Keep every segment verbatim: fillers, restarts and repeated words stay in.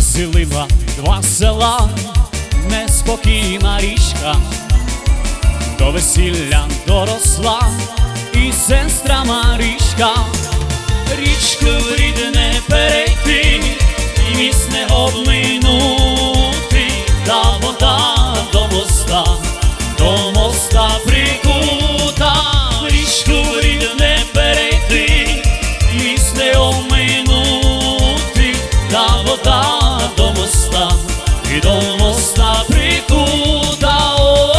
розділила два села, неспокійна річка, до весілля доросла і сестра Марічка. Річку рідне перейти, і міст не обминути, та вода до моста, до моста прикута. Річку рідне перейти, і міст не обминути, та вода до моста, і до моста прикута. О!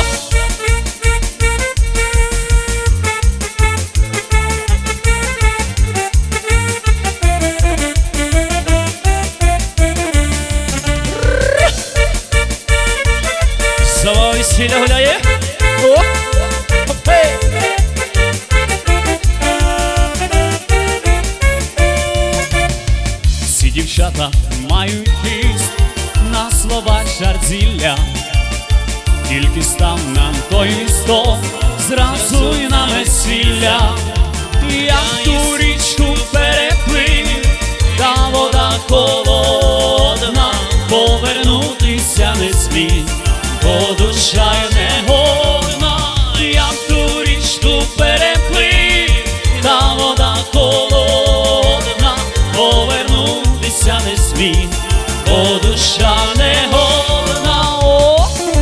Завой сіля гуляє. О! Хей! Всі дівчата мають хист на слова чардзілля, тільки став нам той листок, зразу й на весілля. Як ту річку переплив, та вода холодна, повернутися не зміг, бо душа й не годна. Як ту річку переплив, та вода холодна, повернутися не зміг, бо душа не годна. О!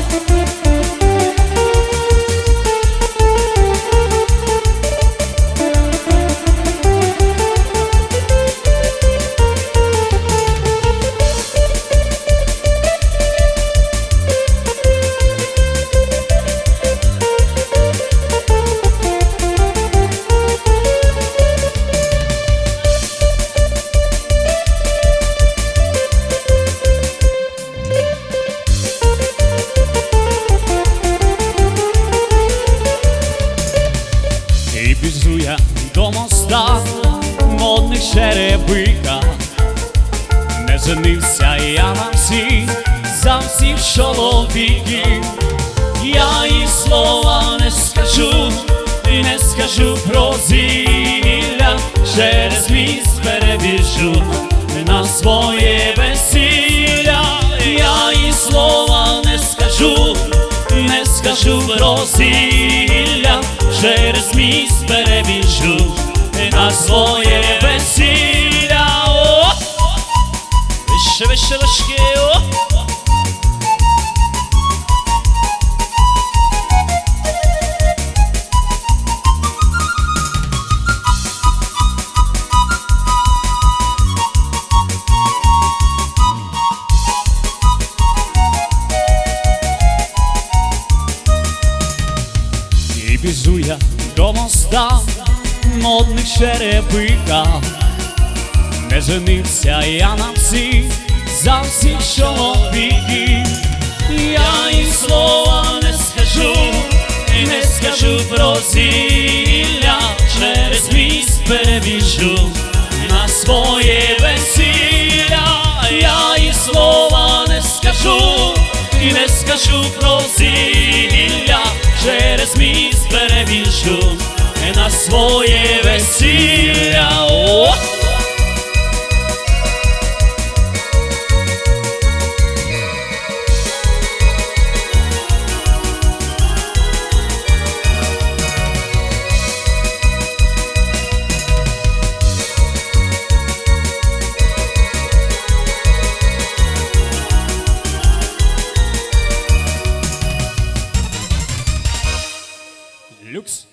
І біжу я до моста, модних черевика. Не женився я на всіх, за всіх чоловіків. Я і слова не скажу, не скажу про зілля, через міст перебіжу на своє весілля. Я і слова не скажу, не скажу про зілля, через міст перебіжу на своє весілля. О! Вище, вище, важке, о! І біжу я до моста, модних черепика. Не женився я на всіх, за всіх чоловіків. Я і слова не скажу, не скажу про зілля, через міст перебіжу на своє весілля. Я і слова не скажу, і не скажу про зілля, через міст перебіжу на своє весілля. О! Люкс.